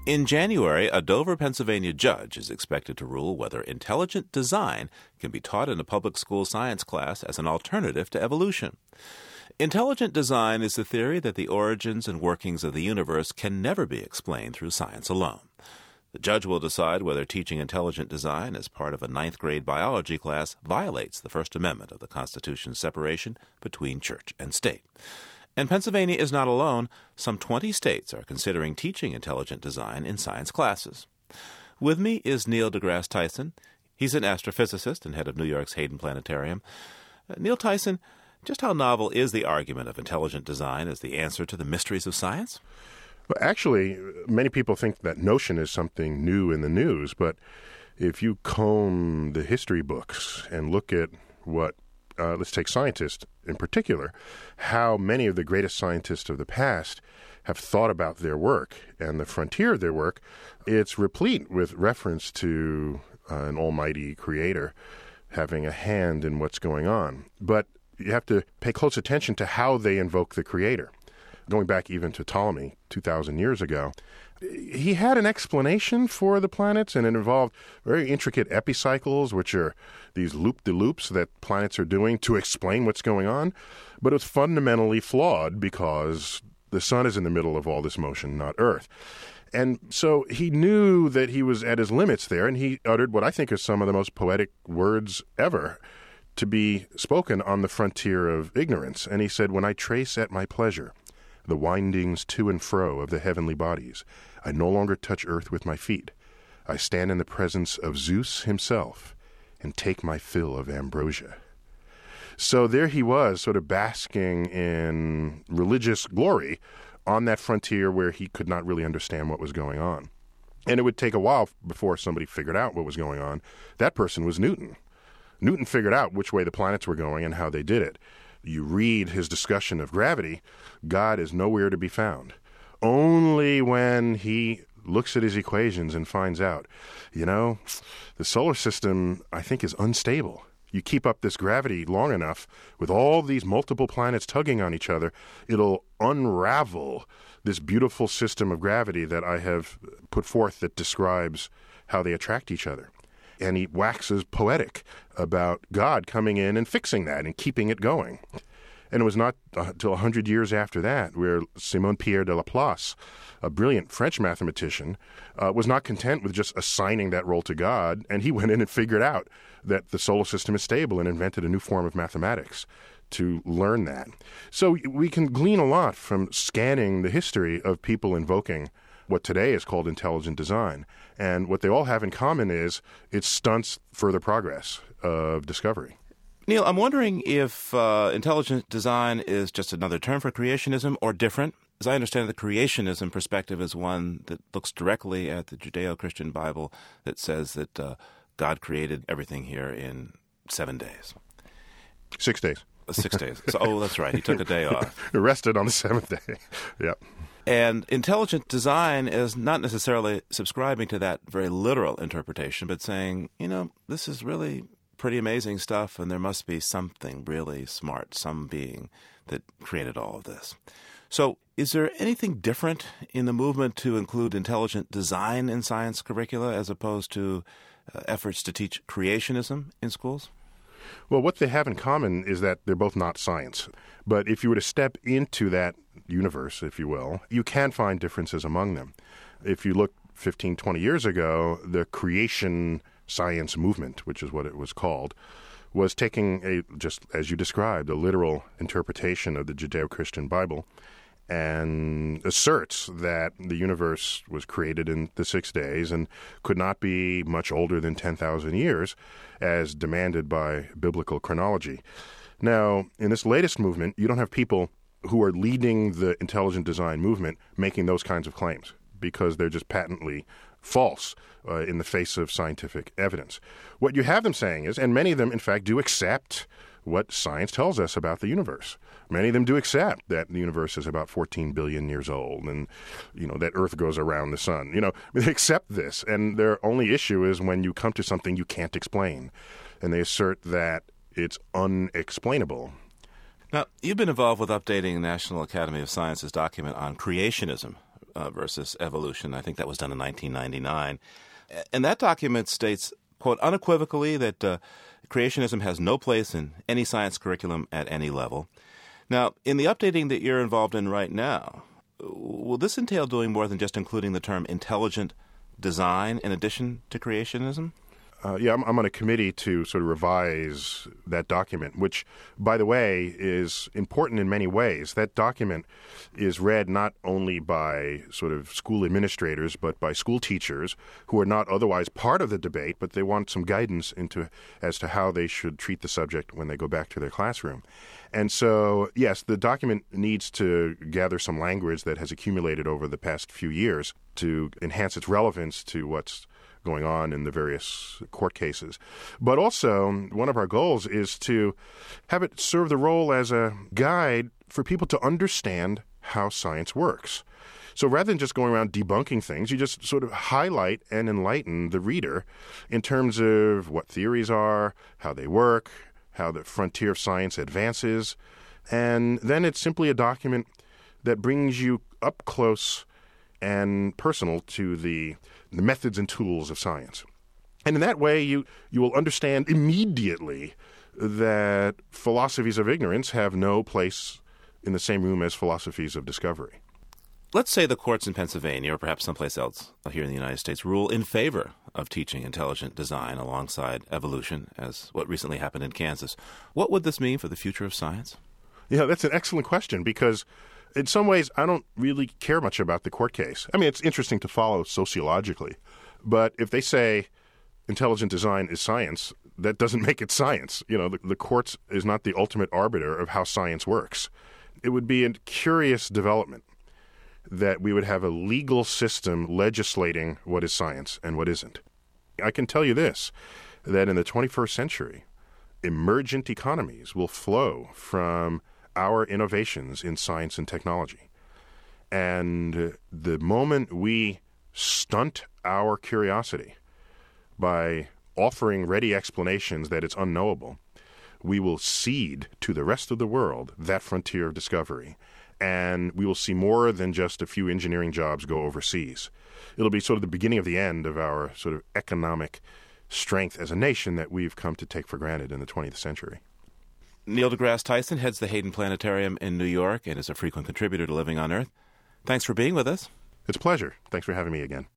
In January, a Dover, Pennsylvania judge is expected to rule whether intelligent design can be taught in a public school science class as an alternative to evolution. Intelligent design is the theory that the origins and workings of the universe can never be explained through science alone. The judge will decide whether teaching intelligent design as part of a ninth-grade biology class violates the First Amendment of the Constitution's separation between church and state. And Pennsylvania is not alone. Some 20 states are considering teaching intelligent design in science classes. With me is Neil deGrasse Tyson. He's an astrophysicist and head of New York's Hayden Planetarium. Neil Tyson, just how novel is the argument of intelligent design as the answer to the mysteries of science? Well, actually, many people think that notion is something new in the news, but if you comb the history books and look at what let's take scientists in particular, how many of the greatest scientists of the past have thought about their work and the frontier of their work, it's replete with reference to an almighty creator having a hand in what's going on. But you have to pay close attention to how they invoke the creator. Going back even to Ptolemy 2,000 years ago, he had an explanation for the planets, and it involved very intricate epicycles, which are these loop-de-loops that planets are doing to explain what's going on. But it was fundamentally flawed because the sun is in the middle of all this motion, not Earth. And so he knew that he was at his limits there, and he uttered what I think are some of the most poetic words ever to be spoken on the frontier of ignorance. And he said, "When I trace at my pleasure the windings to and fro of the heavenly bodies, I no longer touch earth with my feet. I stand in the presence of Zeus himself and take my fill of ambrosia." So there he was, sort of basking in religious glory on that frontier where he could not really understand what was going on. And it would take a while before somebody figured out what was going on. That person was Newton. Newton figured out which way the planets were going and how they did it. You read his discussion of gravity, God is nowhere to be found. Only when he looks at his equations and finds out, the solar system, I think, is unstable. You keep up this gravity long enough with all these multiple planets tugging on each other, it'll unravel this beautiful system of gravity that I have put forth that describes how they attract each other. And he waxes poetic about God coming in and fixing that and keeping it going. And it was not until 100 years after that where Simon Pierre de Laplace, a brilliant French mathematician, was not content with just assigning that role to God, and he went in and figured out that the solar system is stable and invented a new form of mathematics to learn that. So we can glean a lot from scanning the history of people invoking what today is called intelligent design. And what they all have in common is it stunts further progress of discovery. Neil, I'm wondering if intelligent design is just another term for creationism or different. As I understand it, the creationism perspective is one that looks directly at the Judeo-Christian Bible that says that God created everything here in 7 days. 6 days. 6 days. So, that's right. He took a day off. Rested on the seventh day. Yep. And intelligent design is not necessarily subscribing to that very literal interpretation, but saying, this is really pretty amazing stuff, and there must be something really smart, some being that created all of this. So is there anything different in the movement to include intelligent design in science curricula as opposed to efforts to teach creationism in schools? Well, what they have in common is that they're both not science. But if you were to step into that universe, if you will, you can find differences among them. If you look 15, 20 years ago, the creation science movement, which is what it was called, was taking just as you described, a literal interpretation of the Judeo-Christian Bible and asserts that the universe was created in the 6 days and could not be much older than 10,000 years as demanded by biblical chronology. Now, in this latest movement, you don't have people who are leading the intelligent design movement making those kinds of claims because they're just patently false in the face of scientific evidence. What you have them saying is, and many of them, in fact, do accept what science tells us about the universe. Many of them do accept that the universe is about 14 billion years old and, that Earth goes around the sun. They accept this, and their only issue is when you come to something you can't explain. And they assert that it's unexplainable. Now, you've been involved with updating the National Academy of Sciences document on creationism versus evolution. I think that was done in 1999. And that document states, quote, unequivocally that creationism has no place in any science curriculum at any level. Now, in the updating that you're involved in right now, will this entail doing more than just including the term intelligent design in addition to creationism? I'm on a committee to sort of revise that document, which, by the way, is important in many ways. That document is read not only by sort of school administrators, but by school teachers who are not otherwise part of the debate, but they want some guidance as to how they should treat the subject when they go back to their classroom. And so, yes, the document needs to gather some language that has accumulated over the past few years to enhance its relevance to what's going on in the various court cases. But also, one of our goals is to have it serve the role as a guide for people to understand how science works. So rather than just going around debunking things, you just sort of highlight and enlighten the reader in terms of what theories are, how they work, how the frontier of science advances. And then it's simply a document that brings you up close and personal to the methods and tools of science. And in that way, you will understand immediately that philosophies of ignorance have no place in the same room as philosophies of discovery. Let's say the courts in Pennsylvania, or perhaps someplace else here in the United States, rule in favor of teaching intelligent design alongside evolution, as what recently happened in Kansas. What would this mean for the future of science? Yeah, that's an excellent question, because in some ways, I don't really care much about the court case. I mean, it's interesting to follow sociologically, but if they say intelligent design is science, that doesn't make it science. You know, the courts is not the ultimate arbiter of how science works. It would be a curious development that we would have a legal system legislating what is science and what isn't. I can tell you this, that in the 21st century, emergent economies will flow from our innovations in science and technology. And the moment we stunt our curiosity by offering ready explanations that it's unknowable, we will cede to the rest of the world that frontier of discovery. And we will see more than just a few engineering jobs go overseas. It'll be sort of the beginning of the end of our sort of economic strength as a nation that we've come to take for granted in the 20th century. Neil deGrasse Tyson heads the Hayden Planetarium in New York and is a frequent contributor to Living on Earth. Thanks for being with us. It's a pleasure. Thanks for having me again.